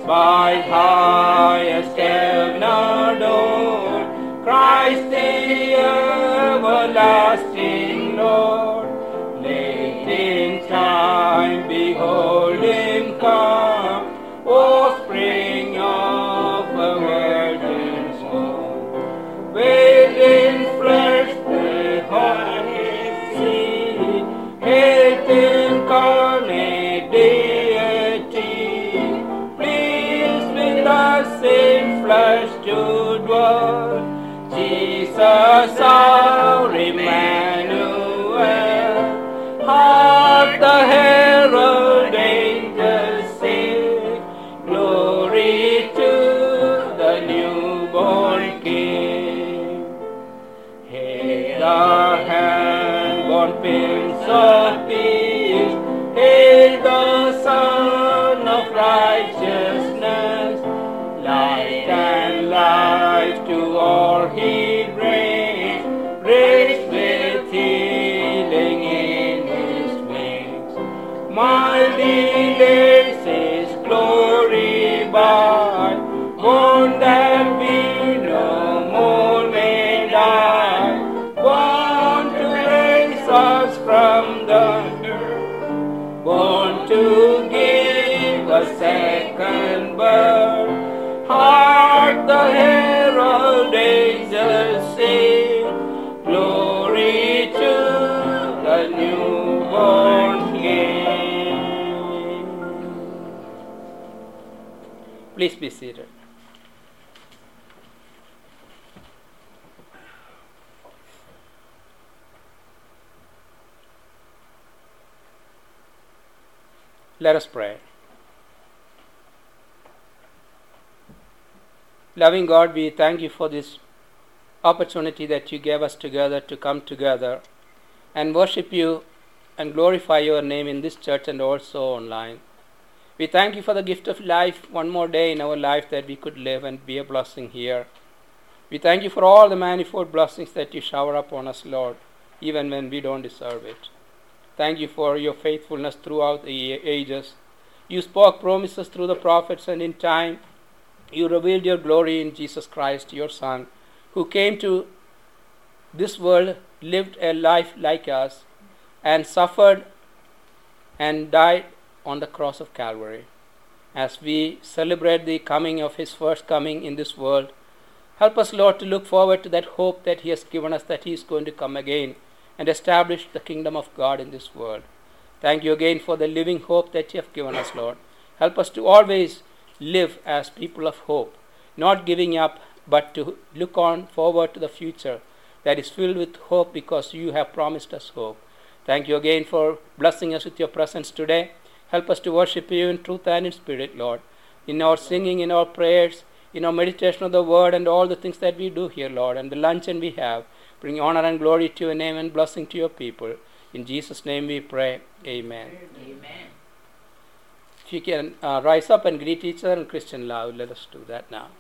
by highest heaven adored, Christ the everlasting Lord. Late in time behold him come, O spring of a virgin's womb. Veiled in flesh behold him see, hath incarnate deity, pleased with us in flesh to dwell. Jesus our Emmanuel, hark the herald angels sing, glory to the newborn King. Hail the hand-born Prince of Peace, hail the Son of Righteousness, light and life to all he brings, rich with healing in his wings. Mighty lays his glory by, born that we no more may die, born to raise us from the earth, born to give a second birth. Hark the herald angels sing, glory to the newborn King. Please be seated. Let us pray. Loving God, we thank you for this opportunity that you gave us together to come together and worship you and glorify your name in this church and also online. We thank you for the gift of life, one more day in our life that we could live and be a blessing here. We thank you for all the manifold blessings that you shower upon us, Lord, even when we don't deserve it. Thank you for your faithfulness throughout the ages. You spoke promises through the prophets, and in time you revealed your glory in Jesus Christ, your Son, who came to this world, lived a life like us, and suffered and died on the cross of Calvary. As we celebrate the coming of his first coming in this world, help us, Lord, to look forward to that hope that he has given us, that he is going to come again and establish the kingdom of God in this world. Thank you again for the living hope that you have given us, Lord. Help us to always live as people of hope, not giving up, but to look on forward to the future that is filled with hope, because you have promised us hope. Thank you again for blessing us with your presence today. Help us to worship you in truth and in spirit, Lord, in our singing, in our prayers, in our meditation of the word, and all the things that we do here, Lord, and the luncheon we have. Bring honor and glory to your name and blessing to your people. In Jesus' name we pray. Amen. Amen. If you can rise up and greet each other in Christian love, let us do that now.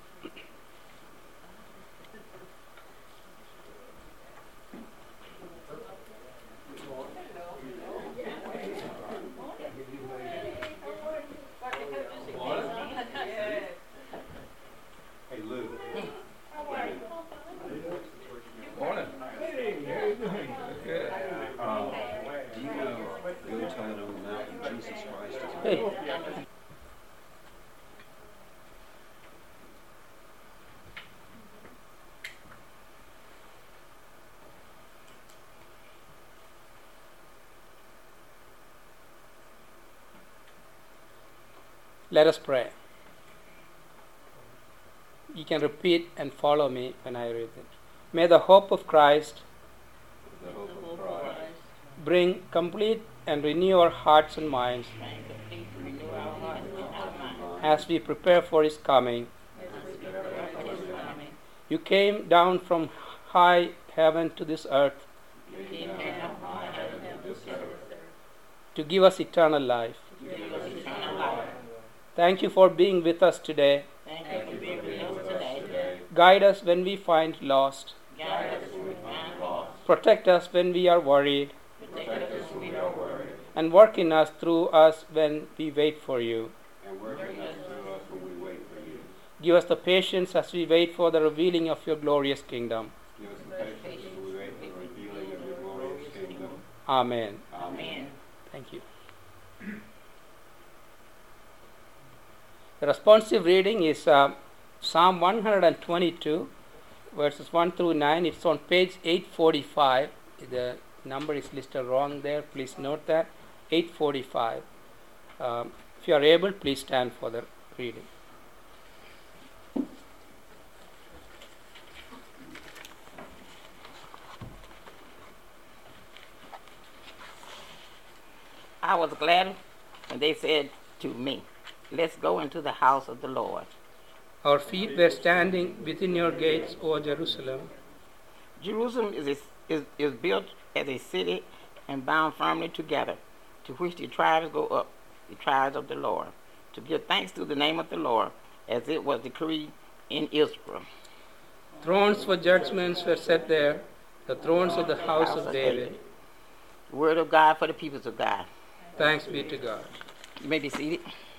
Let us pray. You can repeat and follow me when I read it. May the hope of Christ bring complete and renew our hearts and minds as we prepare for his coming. You came down from high heaven to this earth to give us eternal life. Thank you for being with us today. Guide us when we find lost. Protect us when we are worried. And work in us, through us, when we wait for you. Give us the patience as we wait for the revealing of your glorious kingdom. Give us the patience as we wait for the revealing of your glorious kingdom. Amen. Amen. Thank you. The responsive reading is Psalm 122, verses 1 through 9. It's on page 845. The number is listed wrong there. Please note that. 845. If you are able, please stand for the reading. I was glad when they said to me, "Let's go into the house of the Lord." Our feet were standing within your gates, O Jerusalem. Jerusalem is built as a city and bound firmly together, to which the tribes go up, the tribes of the Lord, to give thanks to the name of the Lord, as it was decreed in Israel. Thrones for judgments were set there, the thrones of the house of David. The word of God for the peoples of God. Thanks be to God. You may be seated.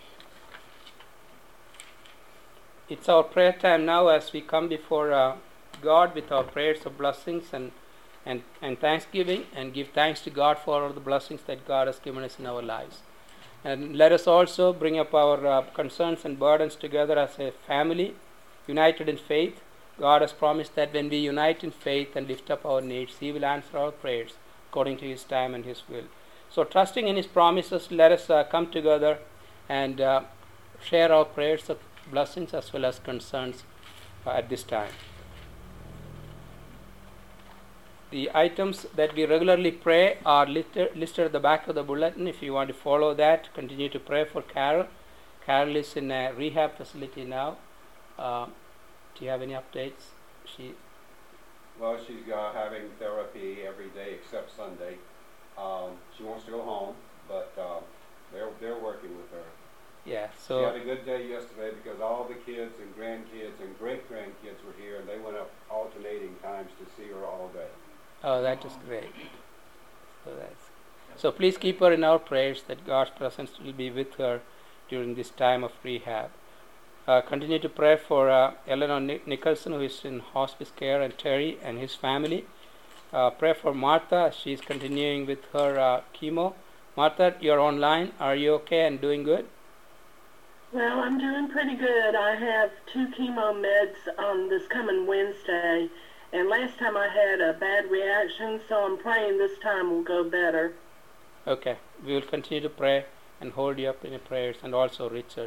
It's our prayer time now as we come before God with our prayers of blessings and thanksgiving, and give thanks to God for all the blessings that God has given us in our lives. And let us also bring up our concerns and burdens together as a family, united in faith. God has promised that when we unite in faith and lift up our needs, He will answer our prayers according to His time and His will. So trusting in His promises, let us come together and share our prayers of blessings as well as concerns at this time. The items that we regularly pray are listed at the back of the bulletin. If you want to follow that, continue to pray for Carol. Carol is in a rehab facility now. Do you have any updates? Well, she's having therapy every day except Sunday. She wants to go home, but they're working with her. Yeah. She had a good day yesterday because all the kids and grandkids and great-grandkids were here, and they went up alternating times to see her all day. Oh, that is great. So please keep her in our prayers that God's presence will be with her during this time of rehab. Continue to pray for Eleanor Nicholson, who is in hospice care, and Terry and his family. Pray for Martha. She is continuing with her chemo. Martha, you're online. Are you okay and doing good? Well, I'm doing pretty good. I have 2 chemo meds on this coming Wednesday, and last time I had a bad reaction, so I'm praying this time will go better. Okay. We will continue to pray and hold you up in your prayers, and also Richard.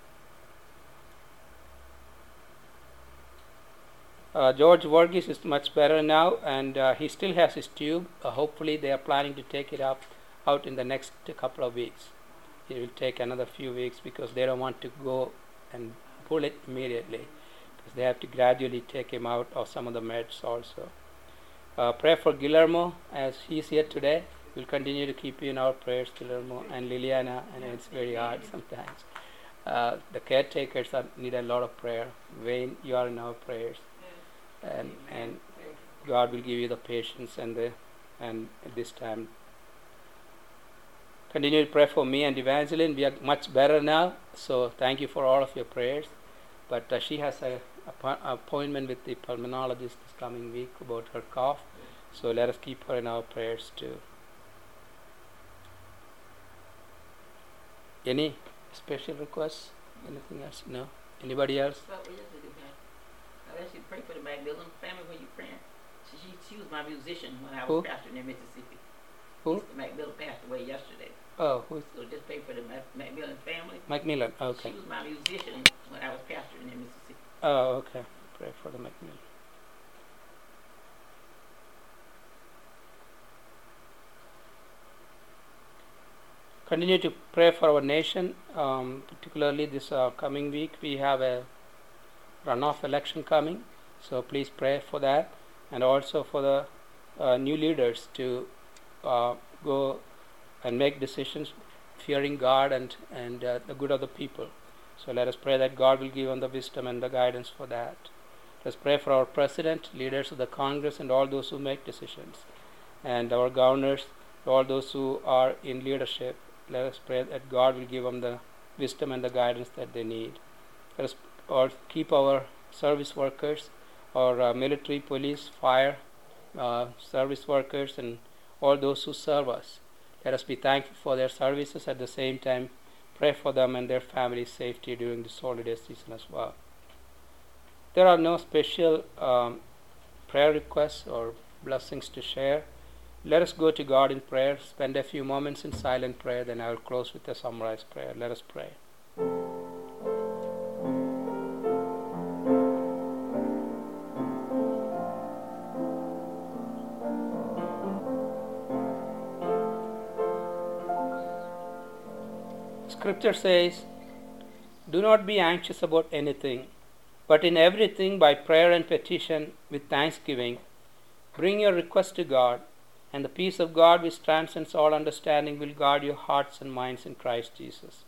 George Varghese is much better now, and he still has his tube. Hopefully they are planning to take it out in the next couple of weeks. It will take another few weeks because they don't want to go and pull it immediately, because they have to gradually take him out of some of the meds also. Pray for Guillermo as he's here today. We'll continue to keep you in our prayers, Guillermo and Liliana, and it's very hard sometimes. The caretakers need a lot of prayer. Wayne, you are in our prayers. And God will give you the patience and at this time. Continue to pray for me and Evangeline. We are much better now, so thank you for all of your prayers. But she has an appointment with the pulmonologist this coming week about her cough, so let us keep her in our prayers too. Any special requests? Anything else? No? Anybody else? I asked you to pray for the Macmillan family when you praying. She was my musician when I was Who? pastoring in Mississippi. Who? Mr. Macmillan passed away yesterday. Oh, who's So just pray for the Macmillan family. Macmillan? Okay. She was my musician when I was pastoring in Mississippi. Oh, okay. Pray for the Macmillan. Continue to pray for our nation, particularly this coming week. We have a runoff election coming, so please pray for that, and also for the new leaders to go and make decisions fearing God and the good of the people. So let us pray that God will give them the wisdom and the guidance for that. Let's pray for our president, leaders of the Congress, and all those who make decisions, and our governors, all those who are in leadership. Let us pray that God will give them the wisdom and the guidance that they need. Let us or keep our service workers, or military, police, fire service workers, and all those who serve us. Let us be thankful for their services. At the same time, pray for them and their family's safety during this holiday season as well. There are no special prayer requests or blessings to share. Let us go to God in prayer, spend a few moments in silent prayer, then I will close with a summarized prayer. Let us pray. Scripture says, "Do not be anxious about anything, but in everything by prayer and petition with thanksgiving, bring your request to God, and the peace of God which transcends all understanding will guard your hearts and minds in Christ Jesus."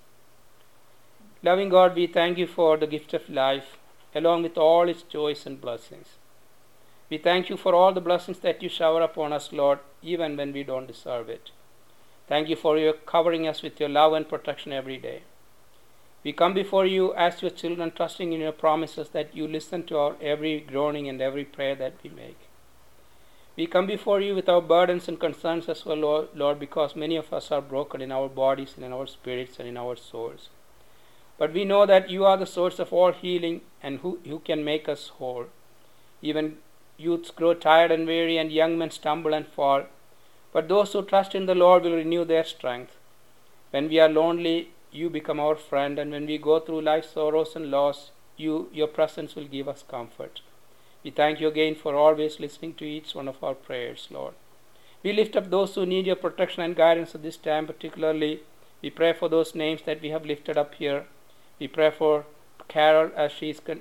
Loving God, we thank you for the gift of life, along with all its joys and blessings. We thank you for all the blessings that you shower upon us, Lord, even when we don't deserve it. Thank you for your covering us with your love and protection every day. We come before you as your children, trusting in your promises that you listen to our every groaning and every prayer that we make. We come before you with our burdens and concerns as well, Lord, because many of us are broken in our bodies and in our spirits and in our souls. But we know that you are the source of all healing and who can make us whole. Even youths grow tired and weary, and young men stumble and fall. But those who trust in the Lord will renew their strength. When we are lonely, you become our friend, and when we go through life's sorrows and loss, your presence will give us comfort. We thank you again for always listening to each one of our prayers, Lord. We lift up those who need your protection and guidance at this time, particularly. We pray for those names that we have lifted up here. We pray for Carol as she is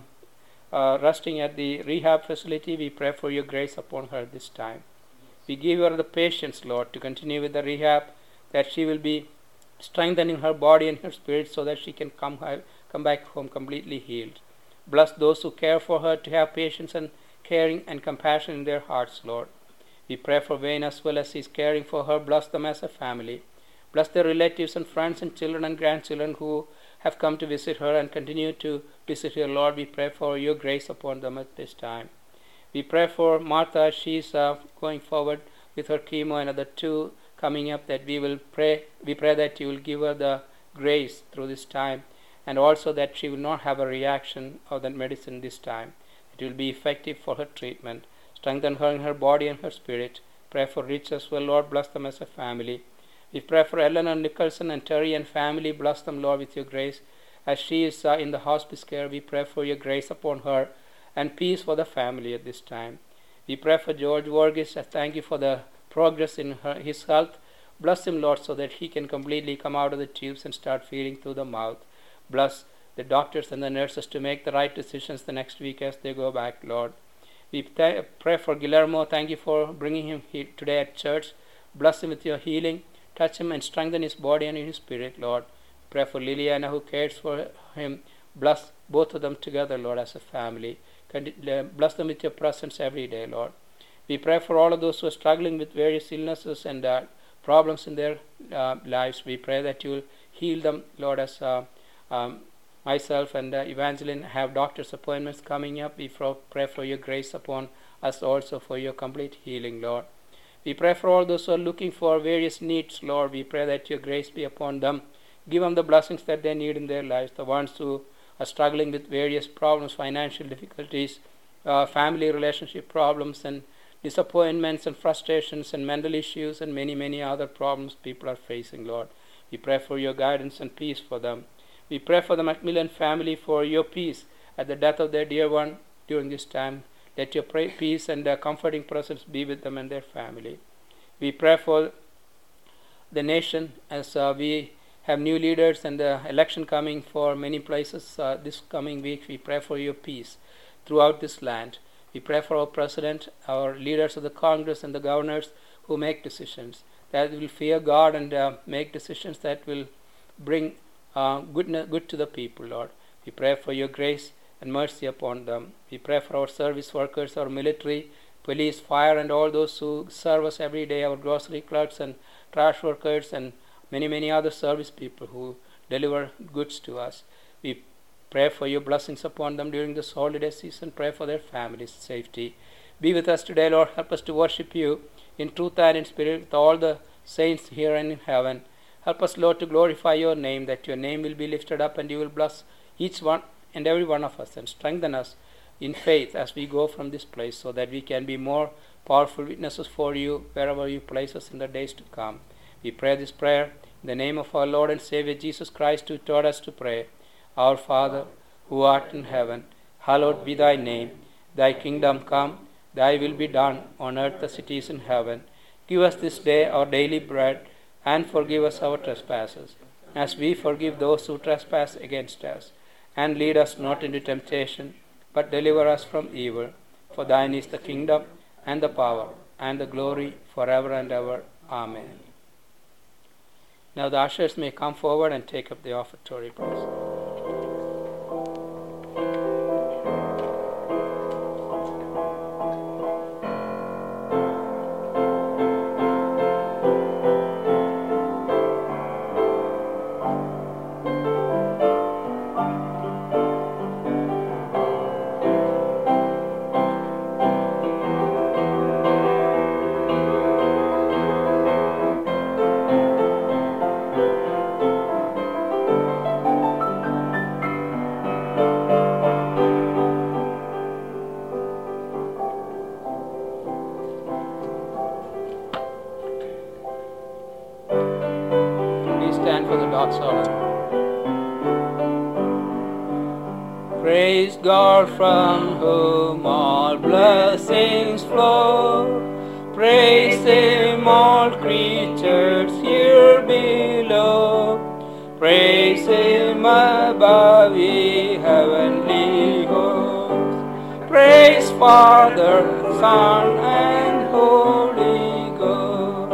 resting at the rehab facility. We pray for your grace upon her this time. We give her the patience, Lord, to continue with the rehab, that she will be strengthening her body and her spirit so that she can come back home completely healed. Bless those who care for her to have patience and caring and compassion in their hearts, Lord. We pray for Wayne as well as he is caring for her. Bless them as a family. Bless their relatives and friends and children and grandchildren who have come to visit her and continue to visit her, Lord. We pray for your grace upon them at this time. We pray for Martha. She's going forward with her chemo and other two coming up, that we pray that you will give her the grace through this time, and also that she will not have a reaction of that medicine this time. It will be effective for her treatment. Strengthen her in her body and her spirit. Pray for Rich as well, Lord. Bless them as a family. We pray for Eleanor Nicholson and Terry and family. Bless them, Lord, with your grace. As she is in the hospice care, we pray for your grace upon her and peace for the family at this time. We pray for George Vargas. I thank you for the progress in his health. Bless him, Lord, so that he can completely come out of the tubes and start feeding through the mouth. Bless the doctors and the nurses to make the right decisions the next week as they go back, Lord. We pray for Guillermo. Thank you for bringing him here today at church. Bless him with your healing. Touch him and strengthen his body and his spirit, Lord. Pray for Liliana, who cares for him. Bless both of them together, Lord, as a family. Bless them with your presence every day, Lord. We pray for all of those who are struggling with various illnesses and problems in their lives. We pray that you will heal them, Lord, as myself and Evangeline have doctor's appointments coming up. We pray for your grace upon us also for your complete healing, Lord. We pray for all those who are looking for various needs, Lord. We pray that your grace be upon them. Give them the blessings that they need in their lives. The ones who are struggling with various problems, financial difficulties, family relationship problems, and disappointments and frustrations and mental issues and many, many other problems people are facing, Lord. We pray for your guidance and peace for them. We pray for the Macmillan family for your peace at the death of their dear one during this time. Let your peace and comforting presence be with them and their family. We pray for the nation as we have new leaders and the election coming for many places this coming week. We pray for your peace throughout this land. We pray for our president, our leaders of the Congress and the governors who make decisions, that will fear God and make decisions that will bring good to the people, Lord. We pray for your grace and mercy upon them. We pray for our service workers, our military, police, fire, and all those who serve us every day, our grocery clerks and trash workers and many, many other service people who deliver goods to us. We Pray for your blessings upon them during this holiday season. Pray for their families' safety. Be with us today, Lord. Help us to worship you in truth and in spirit with all the saints here and in heaven. Help us, Lord, to glorify your name, that your name will be lifted up and you will bless each one and every one of us and strengthen us in faith as we go from this place, so that we can be more powerful witnesses for you wherever you place us in the days to come. We pray this prayer in the name of our Lord and Savior Jesus Christ, who taught us to pray. Our Father, who art in heaven, hallowed be thy name. Thy kingdom come, thy will be done on earth as it is in heaven. Give us this day our daily bread, and forgive us our trespasses, as we forgive those who trespass against us. And lead us not into temptation, but deliver us from evil. For thine is the kingdom, and the power, and the glory, forever and ever. Amen. Now the ushers may come forward and take up the offertory, please. Praise God, from whom all blessings flow. Praise Him, all creatures here below. Praise Him above, ye heavenly hosts. Praise Father, Son, and Holy Ghost.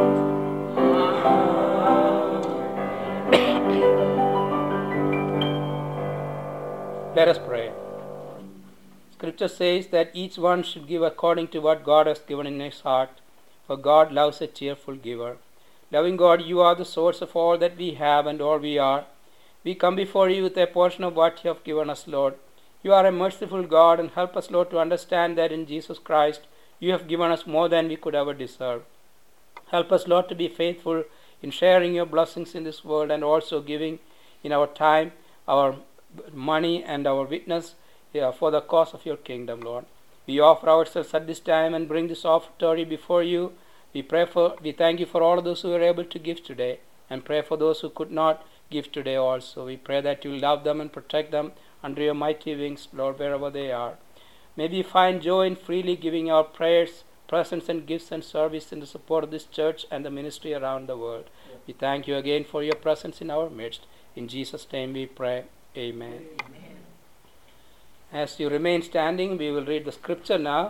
Let us pray. Scripture says that each one should give according to what God has given in his heart, for God loves a cheerful giver. Loving God, you are the source of all that we have and all we are. We come before you with a portion of what you have given us, Lord. You are a merciful God, and help us, Lord, to understand that in Jesus Christ you have given us more than we could ever deserve. Help us, Lord, to be faithful in sharing your blessings in this world, and also giving in our time, our money, and our witness for the cause of your kingdom, Lord. We offer ourselves at this time and bring this offertory before you. We thank you for all of those who were able to give today, and pray for those who could not give today also. We pray that you love them and protect them under your mighty wings, Lord, wherever they are. May we find joy in freely giving our prayers, presence, and gifts and service in the support of this church and the ministry around the world. Yeah. We thank you again for your presence in our midst. In Jesus' name we pray. Amen. Amen. As you remain standing, we will read the scripture now,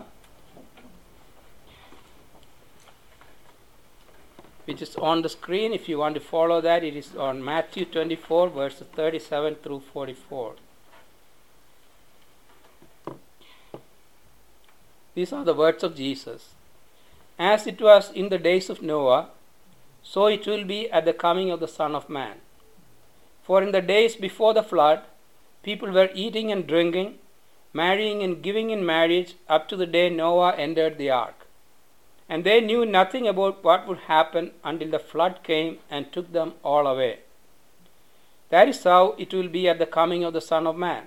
which is on the screen. If you want to follow that, it is on Matthew 24, verses 37 through 44. These are the words of Jesus. As it was in the days of Noah, so it will be at the coming of the Son of Man. For in the days before the flood, people were eating and drinking, marrying and giving in marriage up to the day Noah entered the ark. And they knew nothing about what would happen until the flood came and took them all away. That is how it will be at the coming of the Son of Man.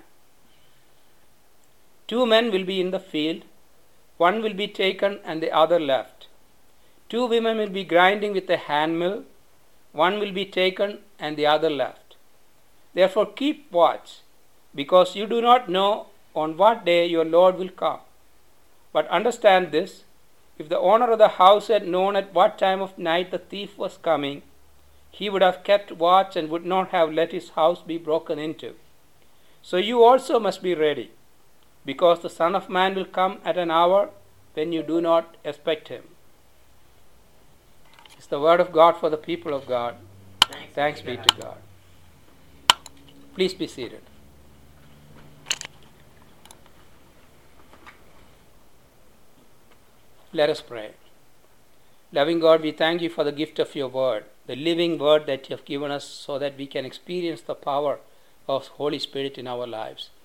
2 men will be in the field, one will be taken and the other left. 2 women will be grinding with a handmill, one will be taken and the other left. Therefore keep watch, because you do not know on what day your Lord will come. But understand this, if the owner of the house had known at what time of night the thief was coming, he would have kept watch and would not have let his house be broken into. So you also must be ready, because the Son of Man will come at an hour when you do not expect him. It's the word of God for the people of God. Thanks be to God. Please be seated. Let us pray. Loving God, we thank you for the gift of your word, the living word that you have given us so that we can experience the power of Holy Spirit in our lives.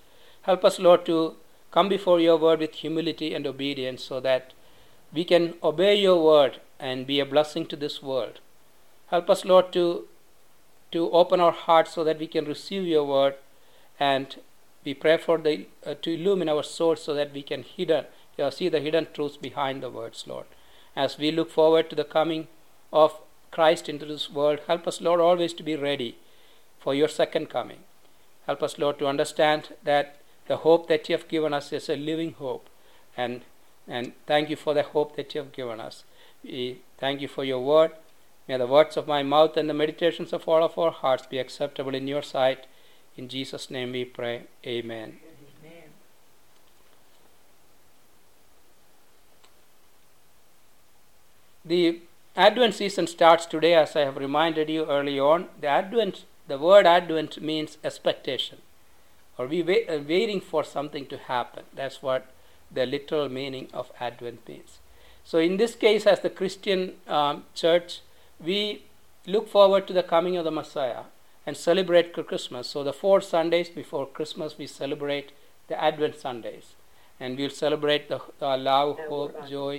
Help us, Lord, to come before your word with humility and obedience so that we can obey your word and be a blessing to this world. Help us, Lord, to open our hearts so that we can receive your word, and we pray for to illumine our souls so that we can see the hidden truths behind the words, Lord. As we look forward to the coming of Christ into this world, help us, Lord, always to be ready for your second coming. Help us, Lord, to understand that the hope that you have given us is a living hope, and thank you for the hope that you have given us. We thank you for your word. May the words of my mouth and the meditations of all of our hearts be acceptable in your sight. In Jesus' name we pray. Amen. Amen. The Advent season starts today, as I have reminded you early on. The word Advent means expectation, or we waiting for something to happen. That's what the literal meaning of Advent means. So in this case, as the Christian church, we look forward to the coming of the Messiah and celebrate Christmas. So the 4 Sundays before Christmas, we celebrate the Advent Sundays, and we'll celebrate the love, hope, joy,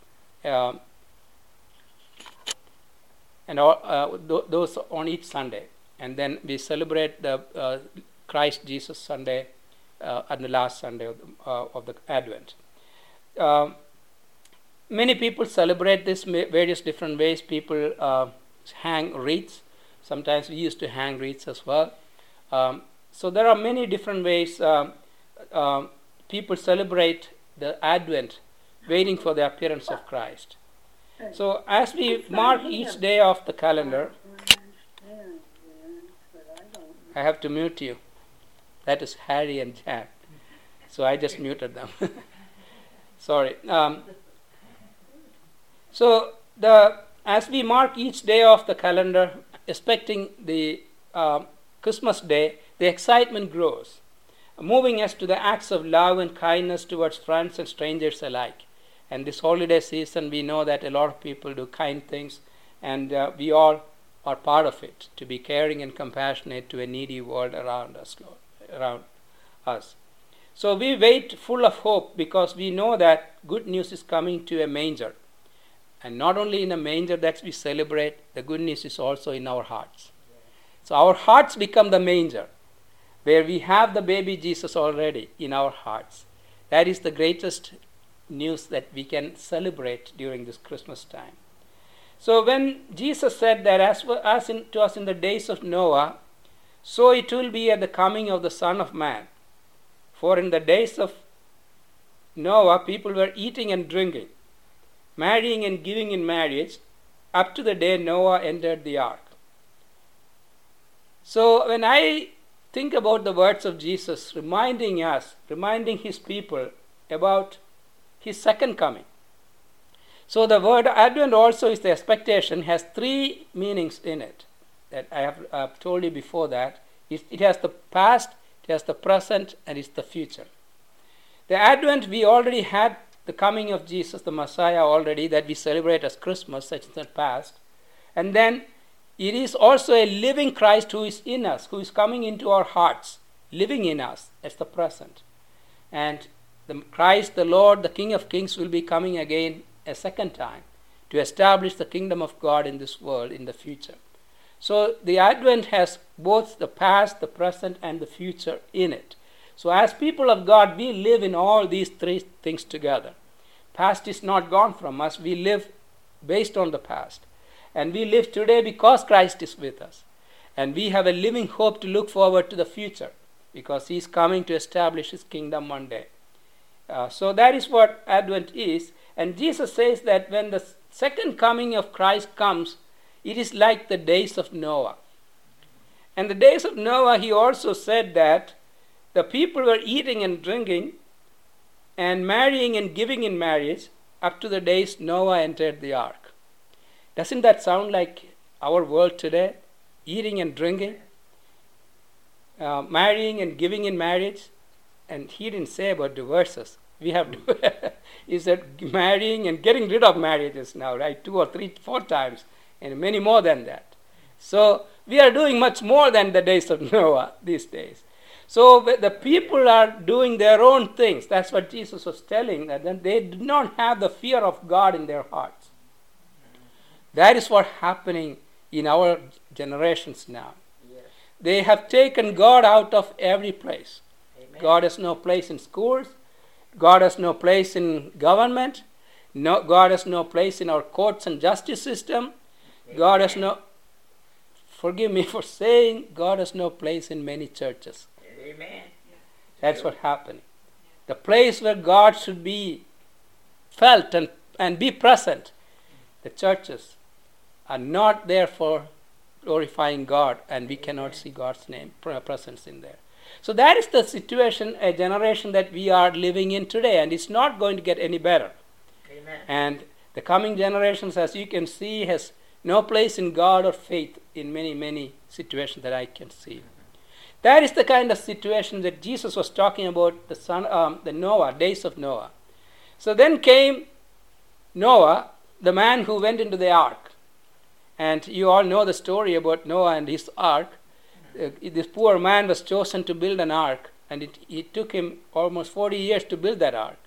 and all those on each Sunday. And then we celebrate the Christ Jesus Sunday on the last Sunday of the Advent. Many people celebrate this various different ways. People hang wreaths. Sometimes we used to hang wreaths as well. So there are many different ways people celebrate the Advent, waiting for the appearance of Christ. So as we mark each day of the calendar, I have to mute you. That is Harry and Jan. So I just muted them. Sorry. So as we mark each day of the calendar, expecting the Christmas day, the excitement grows, moving us to the acts of love and kindness towards friends and strangers alike. And this holiday season, we know that a lot of people do kind things, and we all are part of it, to be caring and compassionate to a needy world around us, Lord, around us. So we wait full of hope because we know that good news is coming to a manger. And not only in a manger that we celebrate, the good news is also in our hearts. So our hearts become the manger, where we have the baby Jesus already in our hearts. That is the greatest news that we can celebrate during this Christmas time. So when Jesus said that to us in the days of Noah, so it will be at the coming of the Son of Man. For in the days of Noah, people were eating and drinking, marrying and giving in marriage, up to the day Noah entered the ark. So when I think about the words of Jesus reminding his people about his second coming. So the word Advent also is the expectation, has 3 meanings in it that I have told you before that. It has the past, it has the present, and it's the future. The Advent, we already had the coming of Jesus, the Messiah already, that we celebrate as Christmas, such in the past. And then it is also a living Christ who is in us, who is coming into our hearts, living in us. That's the present. And the Christ, the Lord, the King of Kings, will be coming again a second time to establish the kingdom of God in this world in the future. So the Advent has both the past, the present, and the future in it. So as people of God, we live in all these 3 things together. Past is not gone from us. We live based on the past. And we live today because Christ is with us. And we have a living hope to look forward to the future, because he is coming to establish his kingdom one day. So that is what Advent is. And Jesus says that when the second coming of Christ comes, it is like the days of Noah. And the days of Noah, he also said that the people were eating and drinking and marrying and giving in marriage up to the days Noah entered the ark. Doesn't that sound like our world today? Eating and drinking, marrying and giving in marriage. And he didn't say about divorces. We have he said marrying and getting rid of marriages now, right? 2 or 3, 4 times, and many more than that. So we are doing much more than the days of Noah these days. So the people are doing their own things. That's what Jesus was telling, that they do not have the fear of God in their hearts. That is what's happening in our generations now. Yes. They have taken God out of every place. Amen. God has no place in schools. God has no place in government. God has no place in our courts and justice system. Amen. God has no, forgive me for saying, God has no place in many churches. Amen. That's what's happening. The place where God should be felt and be present, the churches are not there for glorifying God, and we cannot see God's name presence in there. So that is the situation, a generation that we are living in today, and it's not going to get any better. Amen. And the coming generations, as you can see, has no place in God or faith in many, many situations that I can see. That is the kind of situation that Jesus was talking about, the Noah, days of Noah. So then came Noah, the man who went into the ark. And you all know the story about Noah and his ark. This poor man was chosen to build an ark, and it took him almost 40 years to build that ark.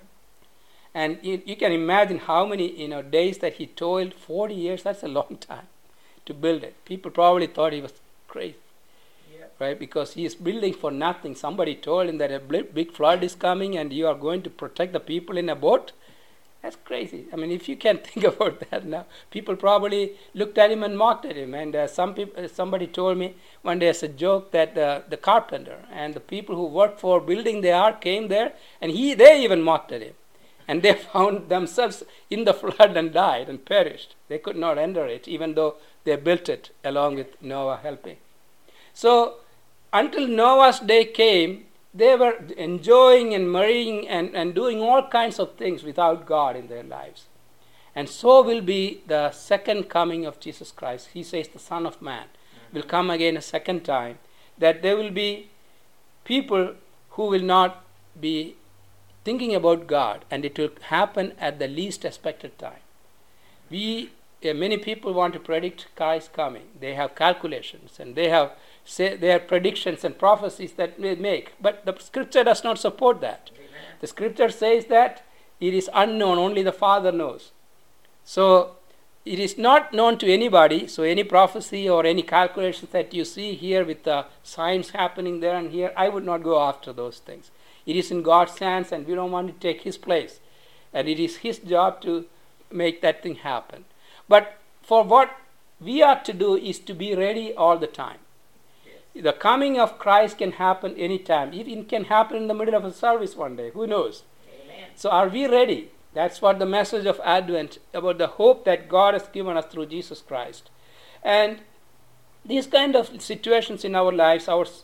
And you can imagine how many days that he toiled. 40 years, that's a long time to build it. People probably thought he was crazy, right? Because he is building for nothing. Somebody told him that a big flood is coming and you are going to protect the people in a boat. That's crazy. I mean, if you can think about that now, people probably looked at him and mocked at him. And somebody told me one day as a joke that the carpenter and the people who worked for building the ark came there, and they even mocked at him. And they found themselves in the flood and died and perished. They could not enter it, even though they built it along with Noah helping. So until Noah's day came, they were enjoying and marrying and doing all kinds of things without God in their lives. And so will be the second coming of Jesus Christ. He says the Son of Man will come again a second time, that there will be people who will not be thinking about God, and it will happen at the least expected time. Many people want to predict Christ's coming. They have calculations and they have predictions and prophecies that they make. But the scripture does not support that. Amen. The scripture says that it is unknown, only the Father knows. So it is not known to anybody. So any prophecy or any calculations that you see here with the signs happening there and here, I would not go after those things. It is in God's hands, and we don't want to take His place. And it is His job to make that thing happen. But for what we are to do is to be ready all the time. Yes. The coming of Christ can happen anytime. It can happen in the middle of a service one day. Who knows? Amen. So are we ready? That's what the message of Advent, about the hope that God has given us through Jesus Christ. And these kind of situations in our lives,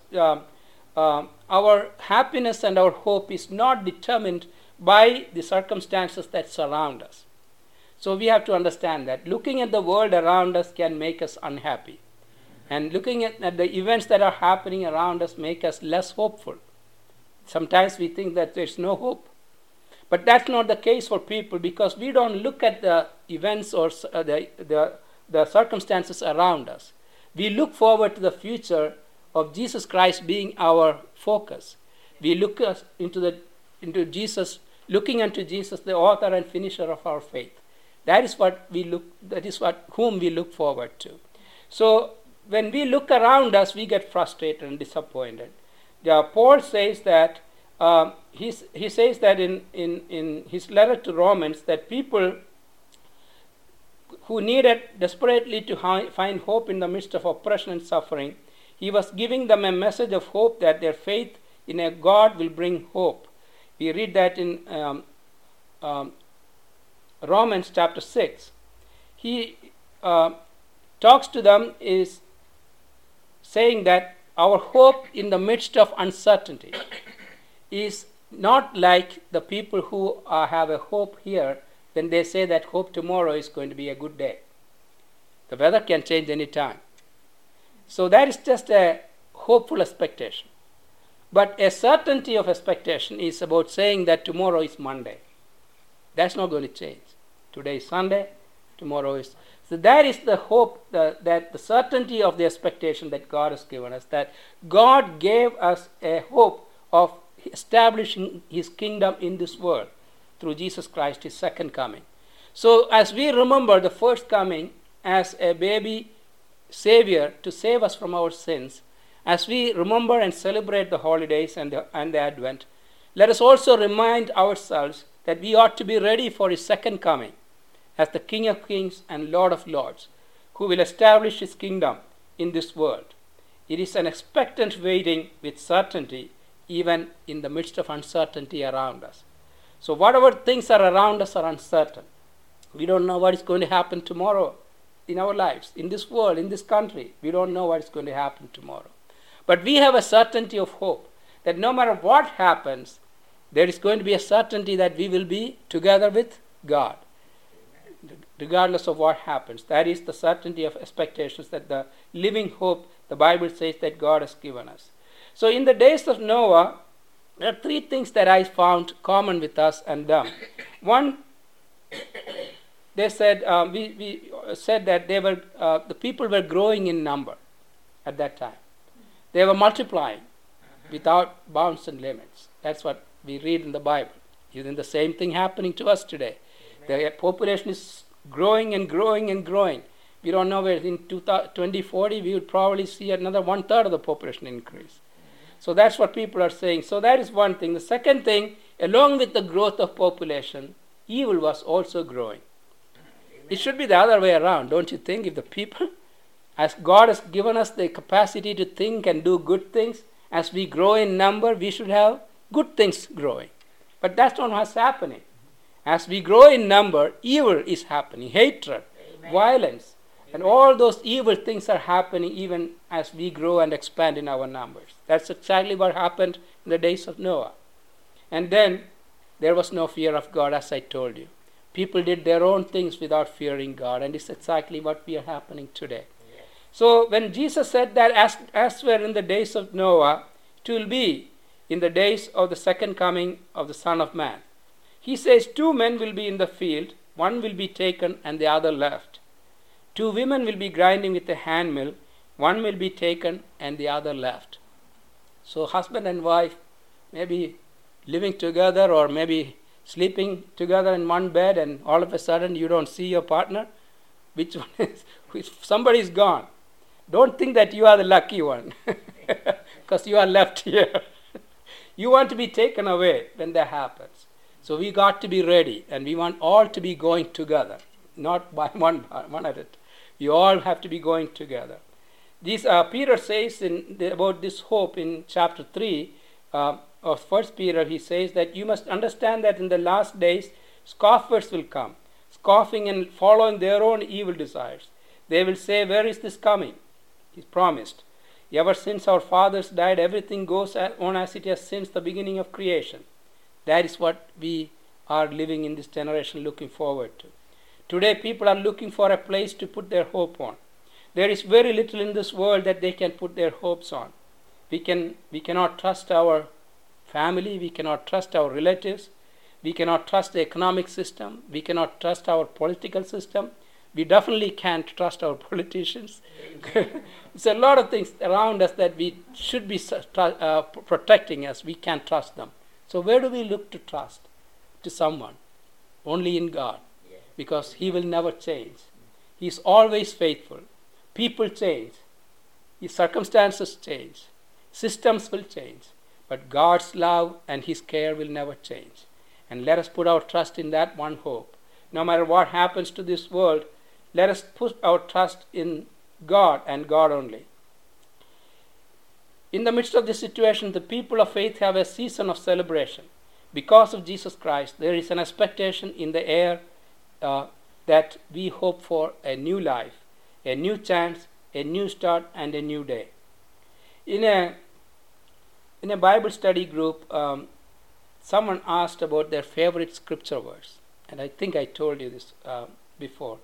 our happiness and our hope is not determined by the circumstances that surround us. So we have to understand that looking at the world around us can make us unhappy. And looking at the events that are happening around us make us less hopeful. Sometimes we think that there's no hope. But that's not the case for people, because we don't look at the events or the circumstances around us. We look forward to the future of Jesus Christ being our focus. We look into Jesus, looking unto Jesus, the author and finisher of our faith. That is whom we look forward to. So when we look around us, we get frustrated and disappointed. Paul says that he says that in his letter to Romans, that people who needed desperately to find hope in the midst of oppression and suffering, he was giving them a message of hope, that their faith in a God will bring hope. We read that in Romans chapter 6. He talks to them, is saying that our hope in the midst of uncertainty is not like the people who have a hope here when they say that hope tomorrow is going to be a good day. The weather can change any time. So that is just a hopeful expectation. But a certainty of expectation is about saying that tomorrow is Monday. That's not going to change. Today is Sunday, tomorrow is So that is the hope, that the certainty of the expectation that God has given us, that God gave us a hope of establishing his kingdom in this world through Jesus Christ, his second coming. So as we remember the first coming as a baby Savior to save us from our sins, as we remember and celebrate the holidays and the Advent, let us also remind ourselves that we ought to be ready for his second coming as the King of Kings and Lord of Lords, who will establish his kingdom in this world. It is an expectant waiting with certainty, even in the midst of uncertainty around us. So whatever things are around us are uncertain. We don't know what is going to happen tomorrow in our lives, in this world, in this country. We don't know what is going to happen tomorrow. But we have a certainty of hope that no matter what happens, there is going to be a certainty that we will be together with God, regardless of what happens. That is the certainty of expectations, that the living hope the Bible says that God has given us. So in the days of Noah, there are three things that I found common with us and them. One, they said, we said that they were the people were growing in number at that time. They were multiplying without bounds and limits. That's what we read in the Bible. Even the same thing happening to us today. The population is growing and growing and growing. We don't know where in 2040 we would probably see another 1/3 of the population increase. So that's what people are saying. So that is one thing. The second thing, along with the growth of population, evil was also growing. It should be the other way around, don't you think? If the people, as God has given us the capacity to think and do good things, as we grow in number, we should have good things growing. But that's not what's happening. As we grow in number, evil is happening, hatred, violence, and all those evil things are happening even as we grow and expand in our numbers. That's exactly what happened in the days of Noah. And then there was no fear of God, as I told you. People did their own things without fearing God, and it's exactly what we are happening today. Yes. So when Jesus said that as were in the days of Noah, it will be in the days of the second coming of the Son of Man. He says 2 men will be in the field, one will be taken and the other left. 2 women will be grinding with a handmill, one will be taken and the other left. So husband and wife may be living together or maybe sleeping together in one bed, and all of a sudden you don't see your partner. Which one is? Somebody is gone. Don't think that you are the lucky one because you are left here. You want to be taken away when that happens. So we got to be ready, and we want all to be going together, not by one at it. We all have to be going together. Peter says about this hope in chapter 3 of 1 Peter. He says that you must understand that in the last days scoffers will come, scoffing and following their own evil desires. They will say, where is this coming? He's promised. Ever since our fathers died, everything goes on as it has since the beginning of creation. That is what we are living in this generation looking forward to. Today people are looking for a place to put their hope on. There is very little in this world that they can put their hopes on. We cannot trust our family, we cannot trust our relatives, we cannot trust the economic system, we cannot trust our political system. We definitely can't trust our politicians. There's a lot of things around us that we should be protecting us. We can't trust them. So where do we look to trust? To someone. Only in God. Because He will never change. He's always faithful. People change. His circumstances change. Systems will change. But God's love and His care will never change. And let us put our trust in that one hope. No matter what happens to this world, let us put our trust in God and God only. In the midst of this situation, the people of faith have a season of celebration. Because of Jesus Christ, there is an expectation in the air that we hope for a new life, a new chance, a new start, and a new day. In a Bible study group, someone asked about their favorite scripture verse, and I think I told you this before.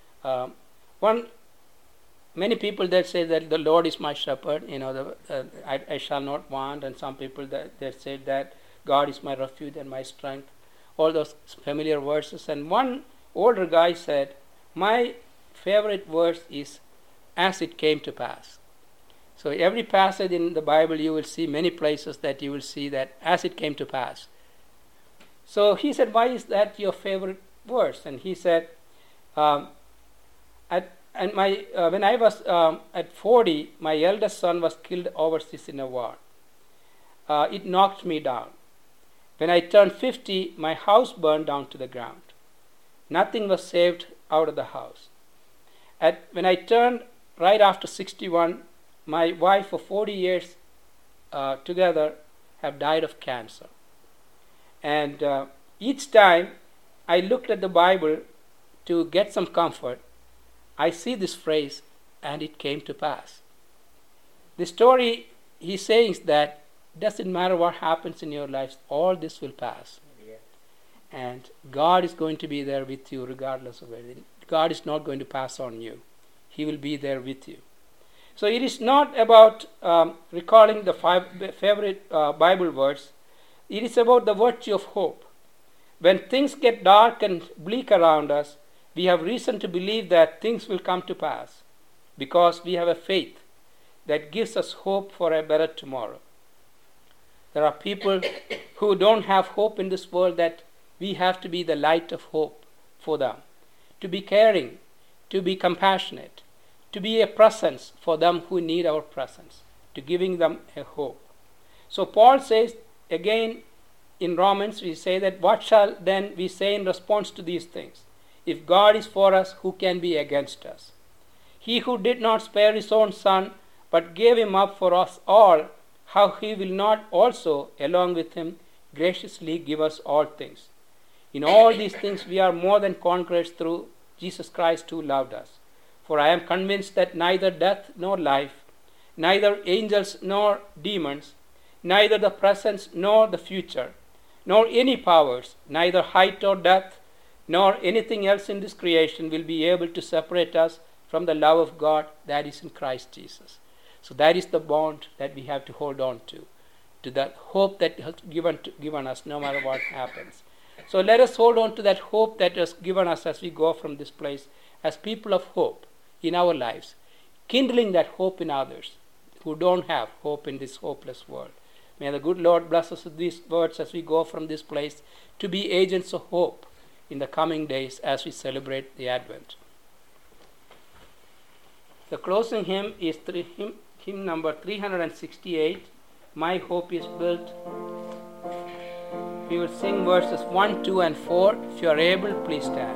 Many people that say that the Lord is my shepherd, I shall not want, and some people that say that God is my refuge and my strength, all those familiar verses. And one older guy said, my favorite verse is "as it came to pass." So every passage in the Bible, you will see many places that you will see that "as it came to pass." So he said, "Why is that your favorite verse?" And he said, when I was at 40, my eldest son was killed overseas in a war. It knocked me down. When I turned 50, my house burned down to the ground. Nothing was saved out of the house. When I turned right after 61, my wife for 40 years together have died of cancer. And each time I looked at the Bible to get some comfort, I see this phrase, "and it came to pass." The story he's saying is that doesn't matter what happens in your lives, all this will pass. Yeah. And God is going to be there with you regardless of everything. God is not going to pass on you. He will be there with you. So it is not about recalling the favorite Bible words. It is about the virtue of hope. When things get dark and bleak around us, we have reason to believe that things will come to pass because we have a faith that gives us hope for a better tomorrow. There are people who don't have hope in this world, that we have to be the light of hope for them, to be caring, to be compassionate, to be a presence for them who need our presence, to giving them a hope. So Paul says again in Romans, we say that what shall then we say in response to these things? If God is for us, who can be against us? He who did not spare his own son, but gave him up for us all, how he will not also, along with him, graciously give us all things? In all these things we are more than conquerors through Jesus Christ who loved us. For I am convinced that neither death nor life, neither angels nor demons, neither the present nor the future, nor any powers, neither height or depth, nor anything else in this creation will be able to separate us from the love of God that is in Christ Jesus. So that is the bond that we have to hold on to that hope that has given us no matter what happens. So let us hold on to that hope that is given us as we go from this place as people of hope in our lives, kindling that hope in others who don't have hope in this hopeless world. May the good Lord bless us with these words as we go from this place to be agents of hope in the coming days as we celebrate the Advent. The closing hymn is hymn number 368, "My Hope is Built." We will sing verses 1, 2, and 4. If you are able, please stand.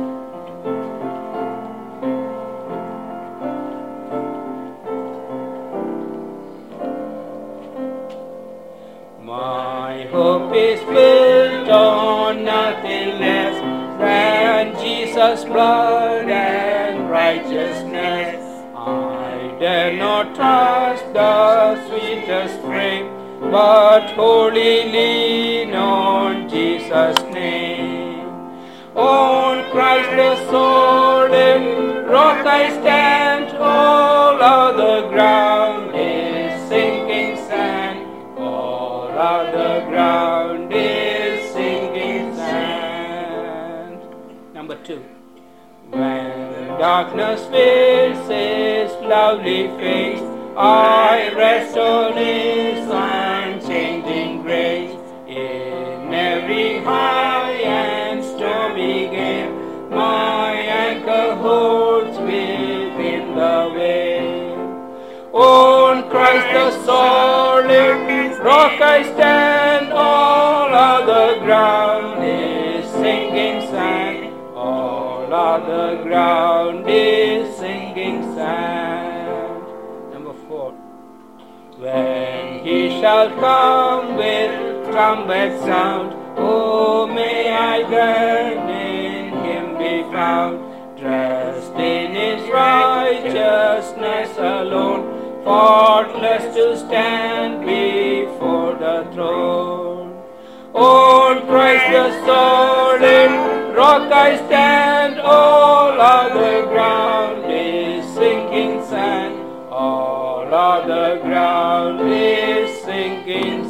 My hope is built on nothing less than Jesus' blood and righteousness. I dare not trust the sweetest frame, but wholly lean on Jesus' name. On Christ the solid rock I stand, all other ground is sinking sand. All other ground is sinking sand. Number 2. When darkness fills his lovely face, I rest on his unchanging grace. In every high and stormy gale, my anchor holds within the wave. On Christ the solid rock I stand, all other ground is sinking sand. All other ground is sinking sand. Number 4. When he shall come with trumpet sound, oh, may I then in him be found, dressed in his righteousness alone, faultless to stand before the throne. On Christ the solid rock I stand, all other ground is sinking sand. All other ground is sinking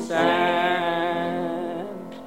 sand.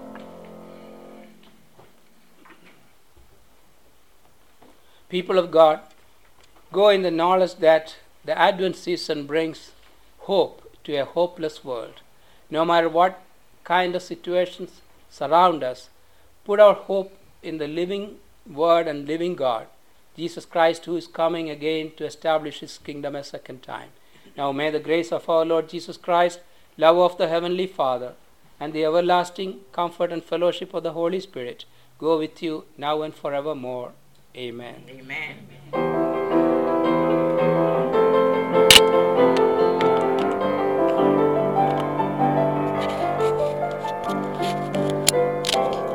People of God, Go in the knowledge that the Advent season brings hope to a hopeless world. No matter what kind of situations surround us, put our hope in the living Word and living God, Jesus Christ, who is coming again to establish His kingdom a second time. Now may the grace of our Lord Jesus Christ, love of the Heavenly Father, and the everlasting comfort and fellowship of the Holy Spirit go with you now and forevermore. Amen. Amen.